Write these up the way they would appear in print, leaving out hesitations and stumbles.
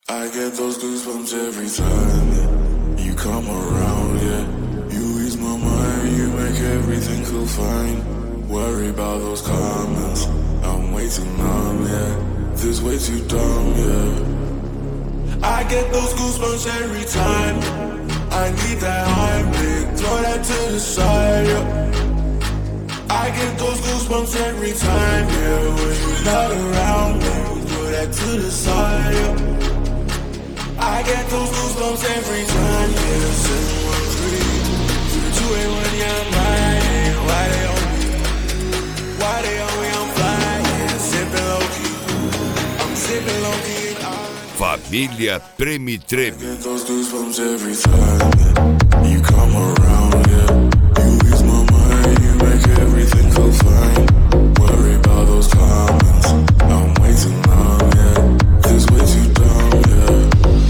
I get those goosebumps every time you come around, yeah. You ease my mind, you make everything feel fine. Worry about those comments, I'm way too numb, yeah. This way too dumb, yeah. I get those goosebumps every time I need that Heimlich, throw that to the side, yeah. I get those goosebumps every time, yeah. When you're not around me, throw that to the side, yeah. I get those goosebumps every time, yeah. 713 281, yeah, I'm lying. Why they on me? Why they on me? I'm flying, sipping low-key. I'm sipping low-key and Família Treme Treme. I get those goosebumps every time, yeah. You come around, yeah. You ease my mind, you make everything feel fine. Worry about those comments, I'm way too numb, yeah. This way too dumb, yeah.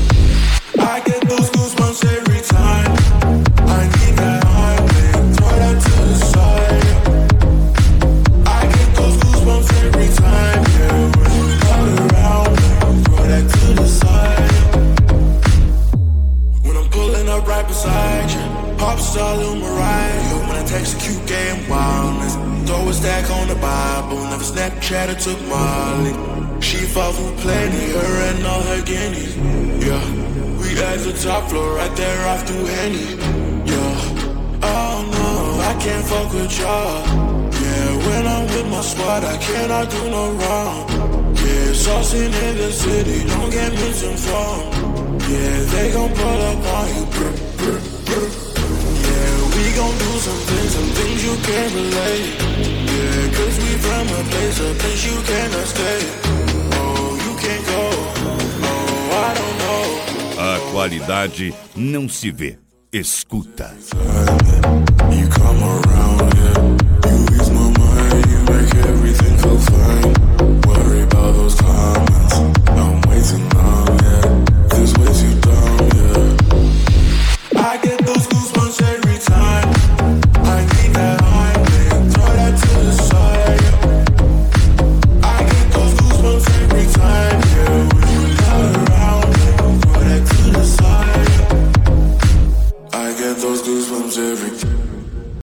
I get those goosebumps every time I need that Heimlich, throw that to the side, yeah. I get those goosebumps every time, yeah. When you're not around me, throw that to the side, yeah. When I'm pulling up right beside you, pop star Lil Mariah. When I text a cute game wildness, throw a stack on the Bible. Never Snapchat or took Molly. She fought for plenty, her and all her guineas, yeah. We at the top floor, right there off through Henny, yeah. Oh no, I can't fuck with y'all, yeah. When I'm with my squad, I cannot do no wrong, yeah. Saucing in the city, don't get misinformed, yeah. They gon' pull up on you, brr, brr, brr. Yeah, we gon' do some things you can't relate, yeah. Cause we from a place you cannot stay. Oh, you can't go, oh, I don't know. A qualidade não se vê, escuta. You come around, yeah. You ease my mind, you make everything feel fine. Worry about those comments, I'm way too numb, yeah. This way too dumb, yeah. I get those goosebumps